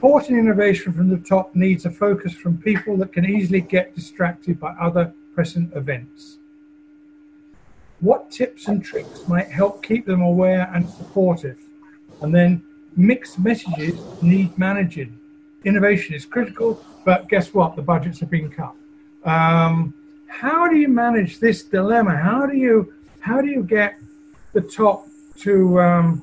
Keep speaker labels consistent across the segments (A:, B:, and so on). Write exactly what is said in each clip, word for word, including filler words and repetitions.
A: supporting innovation from the top needs a focus from people that can easily get distracted by other present events. What tips and tricks might help keep them aware and supportive? And then mixed messages need managing. Innovation is critical, but guess what? The budgets have been cut. Um, how do you manage this dilemma? How do you how do you get the top to um,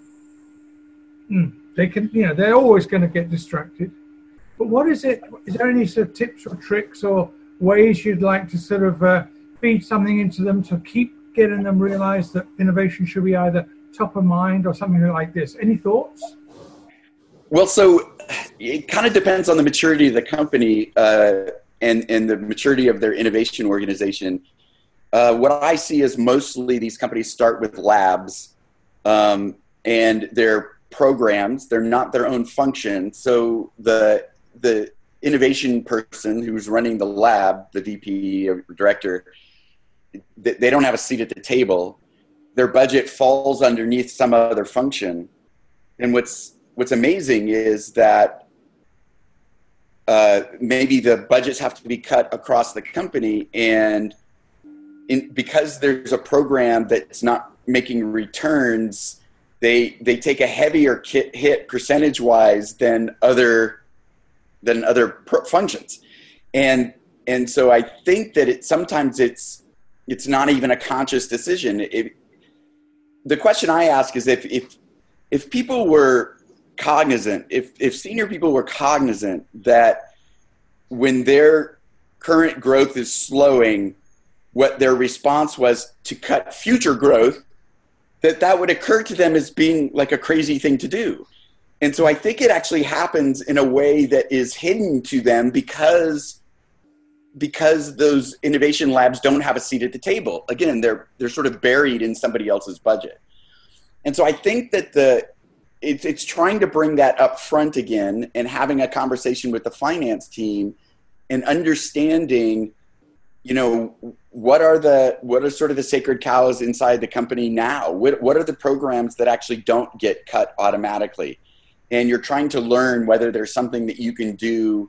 A: they can you know they're always going to get distracted. But what is it? Is there any sort of tips or tricks or ways you'd like to sort of uh, feed something into them to keep getting them realize that innovation should be either top of mind or something like this? Any thoughts?
B: Well, so it kind of depends on the maturity of the company uh, and, and the maturity of their innovation organization. Uh, what I see is mostly these companies start with labs um, and their programs. They're not their own function. So the the innovation person who's running the lab, the V P or director, they don't have a seat at the table. Their budget falls underneath some other function. And what's what's amazing is that uh, maybe the budgets have to be cut across the company, and in, because there's a program that's not making returns, they they take a heavier hit percentage-wise than other than other pro- functions, and and so I think that it sometimes it's it's not even a conscious decision. It, the question I ask is if if if people were cognizant, if if senior people were cognizant that when their current growth is slowing, what their response was to cut future growth, that that would occur to them as being like a crazy thing to do. And so I think it actually happens in a way that is hidden to them because because those innovation labs don't have a seat at the table. Again, they're they're sort of buried in somebody else's budget. And so I think that the it's it's trying to bring that up front again and having a conversation with the finance team and understanding, you know, what are the what are sort of the sacred cows inside the company now? What what are the programs that actually don't get cut automatically? And you're trying to learn whether there's something that you can do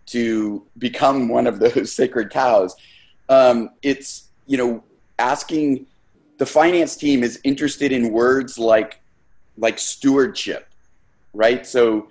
B: to become one of those sacred cows. Um, it's, you know, asking the finance team is interested in words like like stewardship, right? So,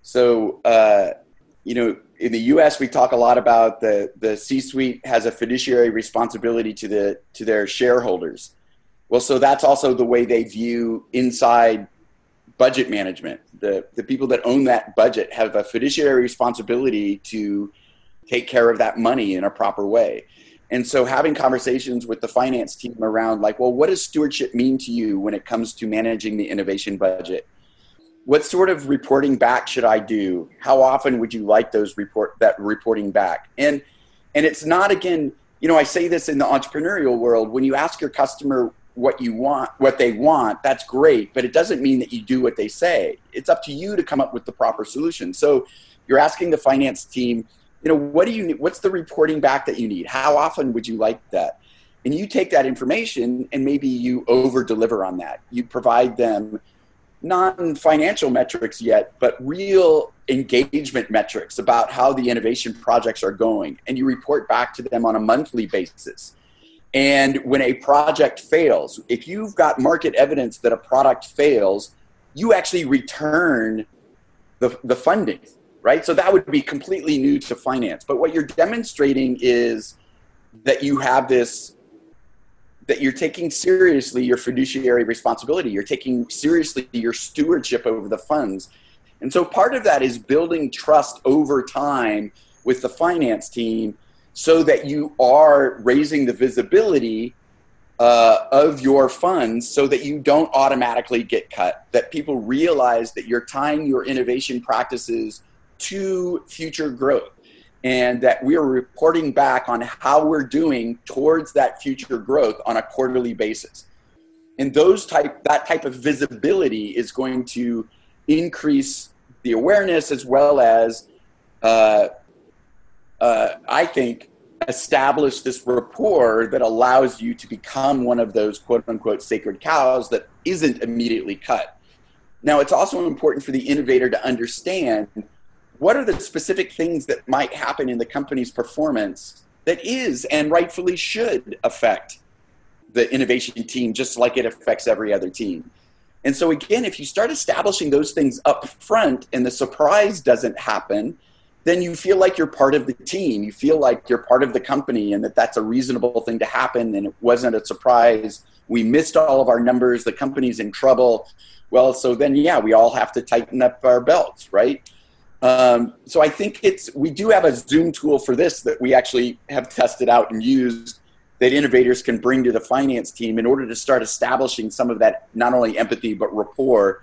B: so uh, you know, in the U S we talk a lot about the the C-suite has a fiduciary responsibility to the to their shareholders. Well, so that's also the way they view inside budget management. The the people that own that budget have a fiduciary responsibility to take care of that money in a proper way. And so having conversations with the finance team around like, well, what does stewardship mean to you when it comes to managing the innovation budget? What sort of reporting back should I do? How often would you like those report that reporting back? And and it's not, again, you know, I say this in the entrepreneurial world, when you ask your customer what you want, what they want, that's great, but it doesn't mean that you do what they say. It's up to you to come up with the proper solution. So you're asking the finance team, you know, what do you need? What's the reporting back that you need? How often would you like that? And you take that information and maybe you over deliver on that. You provide them non-financial metrics yet, but real engagement metrics about how the innovation projects are going. And you report back to them on a monthly basis. And when a project fails, if you've got market evidence that a product fails, you actually return the, the funding, right? So that would be completely new to finance. But what you're demonstrating is that you have this, that you're taking seriously your fiduciary responsibility. You're taking seriously your stewardship over the funds. And so part of that is building trust over time with the finance team so that you are raising the visibility uh, of your funds so that you don't automatically get cut, that people realize that you're tying your innovation practices to future growth and that we are reporting back on how we're doing towards that future growth on a quarterly basis. And those type that type of visibility is going to increase the awareness as well as, uh, uh, I think, establish this rapport that allows you to become one of those quote unquote sacred cows that isn't immediately cut. Now, it's also important for the innovator to understand what are the specific things that might happen in the company's performance that is and rightfully should affect the innovation team just like it affects every other team. And so again, if you start establishing those things up front and the surprise doesn't happen, then you feel like you're part of the team. You feel like you're part of the company and that that's a reasonable thing to happen and it wasn't a surprise. We missed all of our numbers. The company's in trouble. Well, so then, yeah, we all have to tighten up our belts, right? Um, so I think it's, we do have a Zoom tool for this that we actually have tested out and used that innovators can bring to the finance team in order to start establishing some of that, not only empathy, but rapport.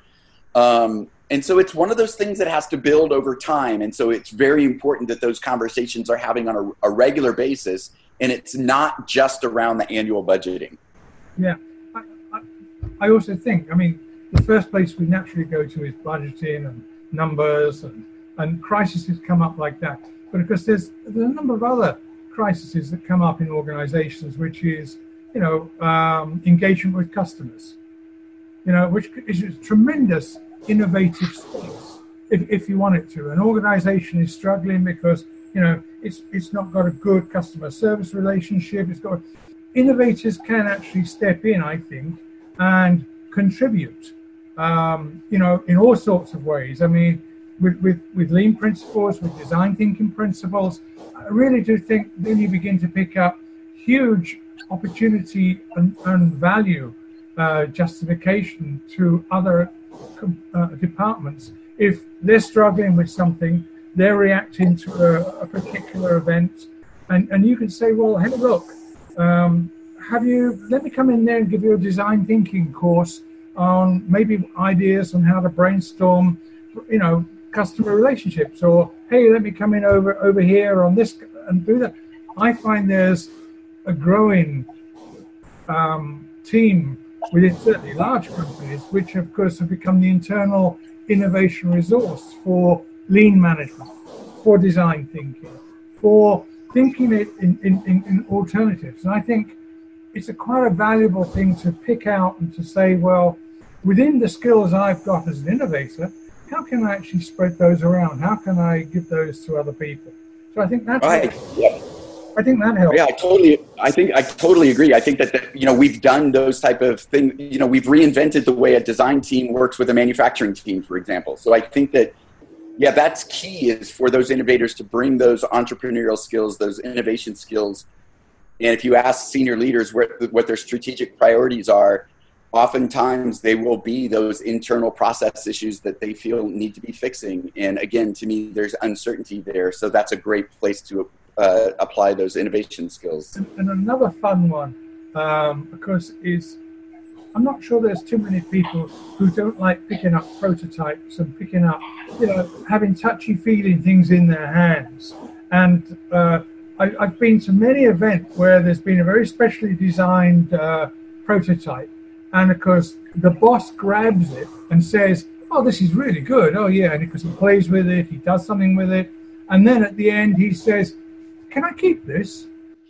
B: Um, and so it's one of those things that has to build over time. And so it's very important that those conversations are having on a, a regular basis. And it's not just around the annual budgeting.
A: Yeah. I, I, I also think, I mean, the first place we naturally go to is budgeting and numbers and, and crises come up like that. But of course, there's, there's a number of other crises that come up in organizations, which is, you know, um, engagement with customers, you know, which is a tremendous innovative skills if, if you want it to. An organization is struggling because, you know, it's it's not got a good customer service relationship. It's got, innovators can actually step in, I think, and contribute, um, you know, in all sorts of ways. I mean, with, with, with lean principles, with design thinking principles, I really do think then you begin to pick up huge opportunity and, and value uh, justification to other uh, departments. If they're struggling with something, they're reacting to a, a particular event, and, and you can say, well, hey, look, um, have you, let me come in there and give you a design thinking course on maybe ideas on how to brainstorm, you know, customer relationships, or hey, let me come in over over here on this and do that. I find there's a growing um, team within certainly large companies, which of course have become the internal innovation resource for lean management, for design thinking, for thinking it in, in, in, in alternatives. And I think it's a quite a valuable thing to pick out and to say, well, within the skills I've got as an innovator, how can I actually spread those around? How can I give those to other people? So I think that's
B: right. Yeah.
A: I think that helps.
B: Yeah, I totally. I think I totally agree. I think that, that you know we've done those type of things. You know, we've reinvented the way a design team works with a manufacturing team, for example. So I think that yeah, that's key is for those innovators to bring those entrepreneurial skills, those innovation skills. And if you ask senior leaders where, what their strategic priorities are, oftentimes they will be those internal process issues that they feel need to be fixing. And again, to me, there's uncertainty there. So that's a great place to uh, apply those innovation skills.
A: And, and another fun one, um, because is, I'm not sure there's too many people who don't like picking up prototypes and picking up, you know, having touchy-feely things in their hands. And uh, I, I've been to many events where there's been a very specially designed uh, prototype. And of course, the boss grabs it and says, oh, this is really good. Oh, yeah. And because he plays with it, he does something with it. And then at the end, he says, can I keep this?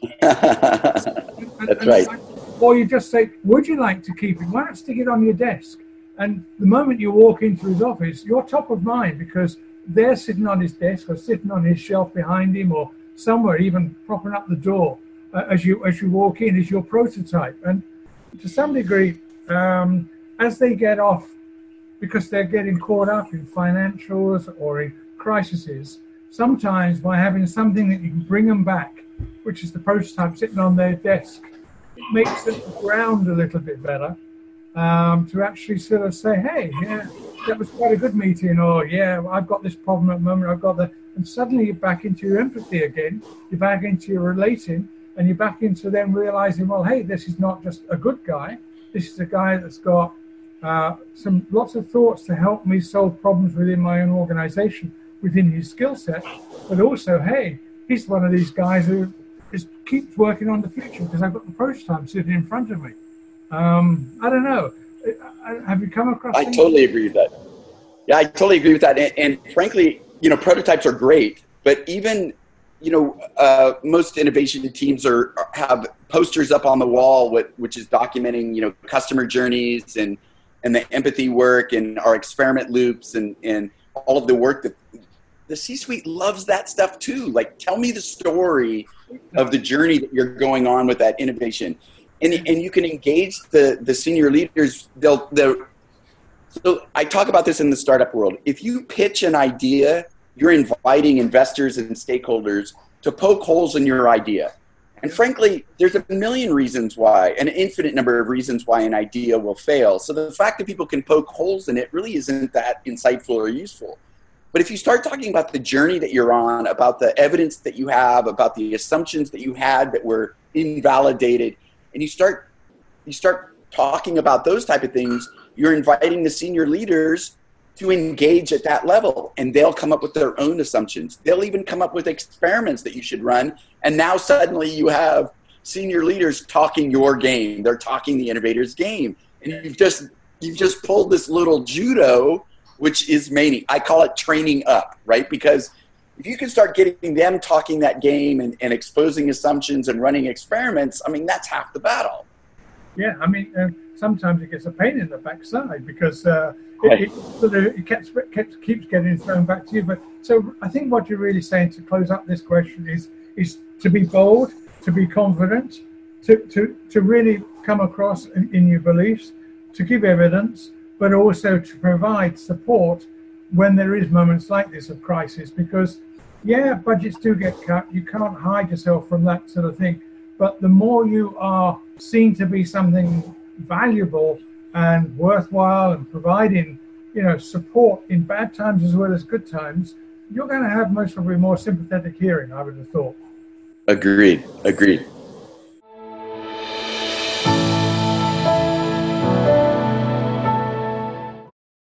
B: That's
A: and,
B: right.
A: And, or you just say, would you like to keep it? Why not stick it on your desk? And the moment you walk into his office, you're top of mind because they're sitting on his desk or sitting on his shelf behind him or somewhere, even propping up the door uh, as you as you walk in is your prototype. And to some degree, um, as they get off, because they're getting caught up in financials or in crises, sometimes by having something that you can bring them back, which is the prototype sitting on their desk, it makes them ground a little bit better um, to actually sort of say, hey, yeah, that was quite a good meeting, or yeah, I've got this problem at the moment, I've got that. And suddenly you're back into your empathy again, you're back into your relating, and you're back into them realizing, well, hey, this is not just a good guy, this is a guy that's got uh, some lots of thoughts to help me solve problems within my own organization, within his skill set, but also, hey, he's one of these guys who is keeps working on the future because I've got the prototype sitting in front of me. Um, I don't know. Have you come across?
B: I
A: things?
B: totally agree with that. Yeah, I totally agree with that. And, and frankly, you know, prototypes are great, but even, you know, uh, most innovation teams are have posters up on the wall, with, which is documenting, you know, customer journeys and and the empathy work and our experiment loops and and all of the work that the C-suite loves that stuff too. Like, tell me the story of the journey that you're going on with that innovation. And, and you can engage the, the senior leaders. They'll, they'll, so I talk about this in the startup world. If you pitch an idea, you're inviting investors and stakeholders to poke holes in your idea. And frankly, there's a million reasons why, an infinite number of reasons why an idea will fail. So the fact that people can poke holes in it really isn't that insightful or useful. But if you start talking about the journey that you're on, about the evidence that you have, about the assumptions that you had that were invalidated, and you start you start talking about those type of things, you're inviting the senior leaders to engage at that level, and they'll come up with their own assumptions. They'll even come up with experiments that you should run, and now suddenly you have senior leaders talking your game. They're talking the innovator's game, and you've just you've just pulled this little judo, which is mainly, I call it training up, right? Because if you can start getting them talking that game and, and exposing assumptions and running experiments, I mean, that's half the battle.
A: Yeah, I mean, uh, sometimes it gets a pain in the backside because uh, it, it, sort of, it keeps, keeps, keeps getting thrown back to you. But so I think what you're really saying to close up this question is is to be bold, to be confident, to, to, to really come across in, in your beliefs, to give evidence, but also to provide support when there is moments like this of crisis. Because, yeah, budgets do get cut. You can't hide yourself from that sort of thing. But the more you are seen to be something valuable and worthwhile and providing, you know, support in bad times as well as good times, you're going to have most probably more sympathetic hearing, I would have thought.
B: Agreed. Agreed.